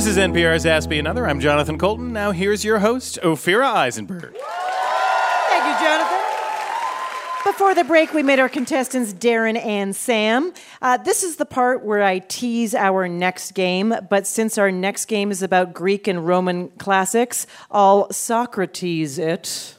This is NPR's Ask Me Another. I'm Jonathan Colton. Now here's your host, Ophira Eisenberg. Thank you, Jonathan. Before the break, we met our contestants, Darren and Sam. This is the part where I tease our next game, but since our next game is about Greek and Roman classics, I'll Socrates it.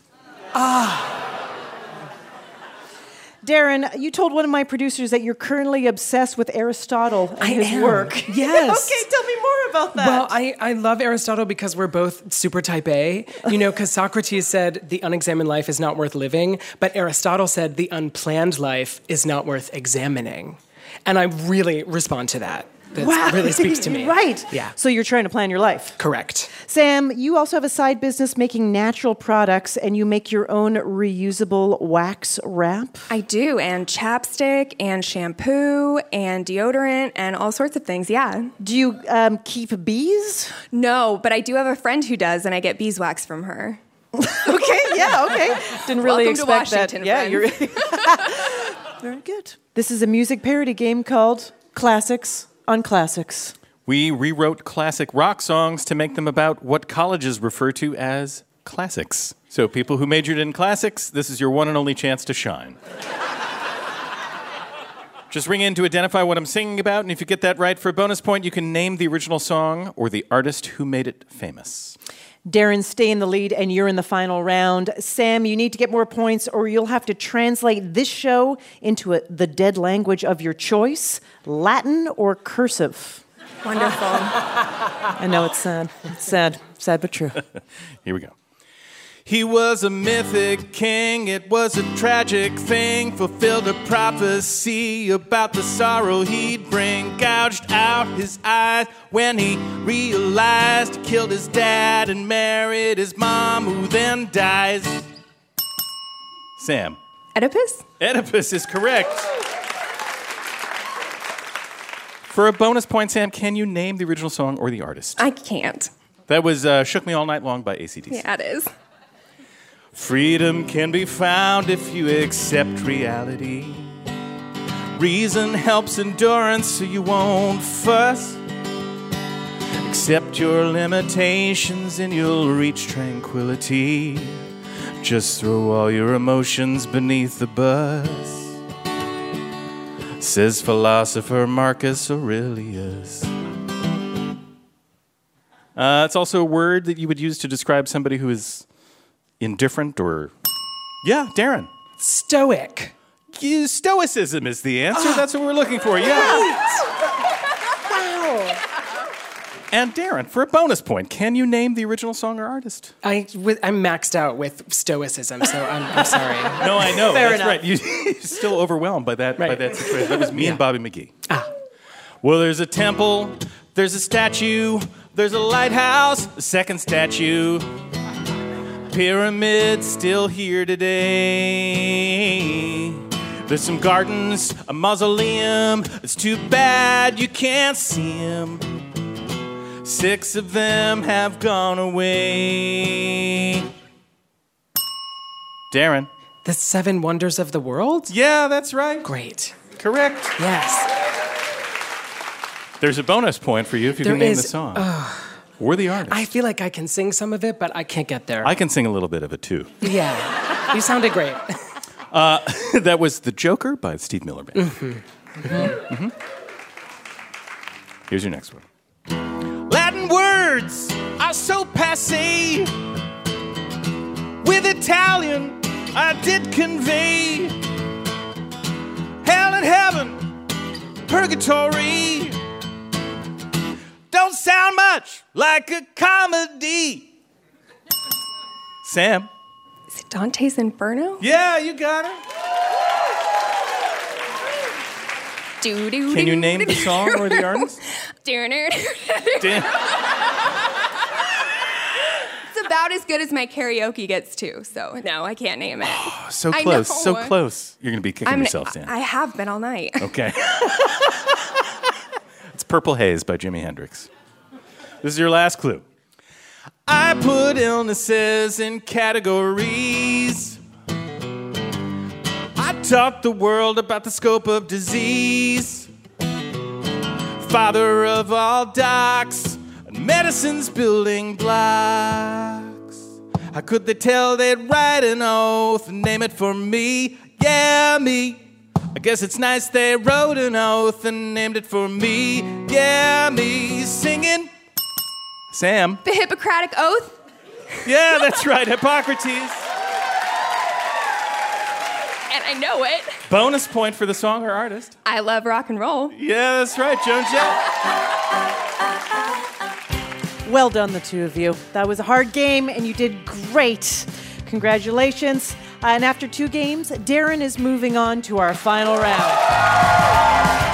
Darren, you told one of my producers that you're currently obsessed with Aristotle and his work. Yes. Okay, tell me more about that. Well, I love Aristotle because we're both super type A. You know, because Socrates said the unexamined life is not worth living, but Aristotle said the unplanned life is not worth examining. And I really respond to that. That really speaks to me. Right. Yeah. So you're trying to plan your life. Correct. Sam, you also have a side business making natural products, and you make your own reusable wax wrap. I do, and chapstick, and shampoo, and deodorant, and all sorts of things, yeah. Do you keep bees? No, but I do have a friend who does, and I get beeswax from her. Okay. Didn't really Welcome expect to Washington, that. Yeah, friends. Very good. This is a music parody game called Classics on Classics. We rewrote classic rock songs to make them about what colleges refer to as classics. So people who majored in classics, this is your one and only chance to shine. Just ring in to identify what I'm singing about, and if you get that right for a bonus point, you can name the original song or the artist who made it famous. Darren, stay in the lead, and you're in the final round. Sam, you need to get more points, or you'll have to translate this show into the dead language of your choice, Latin or cursive. Wonderful. I know it's sad. It's sad. Sad but true. Here we go. He was a mythic king, it was a tragic thing, fulfilled a prophecy about the sorrow he'd bring, gouged out his eyes when he realized he killed his dad and married his mom, who then dies. Sam. Oedipus? Oedipus is correct. For a bonus point, Sam, can you name the original song or the artist? I can't. That was Shook Me All Night Long by AC/DC. Yeah, it is. Freedom can be found if you accept reality. Reason helps endurance so you won't fuss. Accept your limitations and you'll reach tranquility. Just throw all your emotions beneath the bus, says philosopher Marcus Aurelius. It's also a word that you would use to describe somebody who is indifferent or... Yeah, Darren. Stoic. Stoicism is the answer. That's what we're looking for. Yeah. Wow. And Darren, for a bonus point, can you name the original song or artist? I'm maxed out with stoicism, so I'm sorry. No, I know. Fair That's enough. right. You're still overwhelmed by that situation. That was me and Bobby McGee. Well, there's a temple, there's a statue, there's a lighthouse, a second statue. Pyramid still here today. There's some gardens, a mausoleum. It's too bad you can't see them. 6 of them have gone away. Darren. The 7 Wonders of the World? Yeah, that's right. Great. Correct. Yes. There's a bonus point for you if you can name the song. Or the artist. I feel like I can sing some of it, but I can't get there. I can sing a little bit of it, too. Yeah. You sounded great. That was The Joker by Steve Miller Band. Here's your next one. Latin words are so passé. With Italian, I did convey hell and heaven, purgatory. Don't sound much like a comedy. Sam. Is it Dante's Inferno? Yeah, you got it. Can you name the song or the artist? It's about as good as my karaoke gets too, so no, I can't name it. So close, so close. You're going to be kicking yourself, Sam. I have been all night. Okay. It's Purple Haze by Jimi Hendrix. This is your last clue. I put illnesses in categories. I taught the world about the scope of disease. Father of all docs, medicine's building blocks. How could they tell they'd write an oath and name it for me? Yeah, me. I guess it's nice they wrote an oath and named it for me. Yeah, me. Singing. Sam. The Hippocratic Oath? Yeah, that's right, Hippocrates. And I know it. Bonus point for the song or artist. I love rock and roll. Yeah, that's right, Joan Jett. Well done, the two of you. That was a hard game, and you did great. Congratulations. And after 2 games, Darren is moving on to our final round.